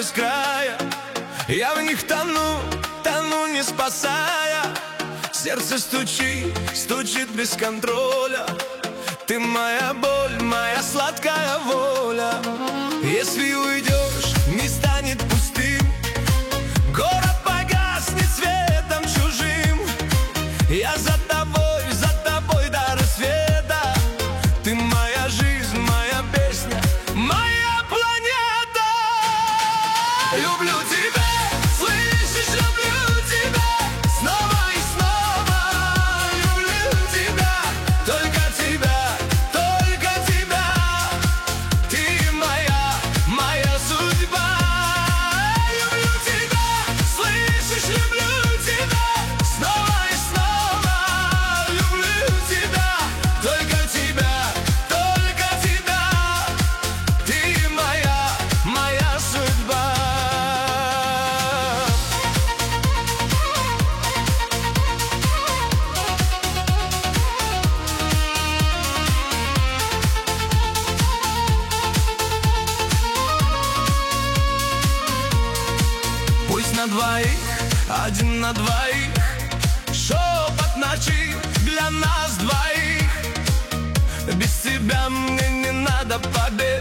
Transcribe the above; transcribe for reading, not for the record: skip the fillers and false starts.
без края. Я в них тону, тону не спасая. Сердце стучит, стучит без контроля. Ты моя боль, моя сладкая воля. Если уйдешь, не станет пустым. Город погаснет светом чужим. Я за тобой до рассвета. Ты моя жизнь, моя песня, моя планета. Люблю тебя, слышишь, люблю тебя. Снова и снова люблю тебя. Только тебя, только тебя. Ты моя, моя судьба. Люблю тебя, слышишь, люблю тебя. Снова и снова люблю тебя. Только тебя, только тебя. Ты моя, моя судьба. Пусть на двоих, один на двоих. Шепот ночи для нас двоих. Без тебя мне не надо побег.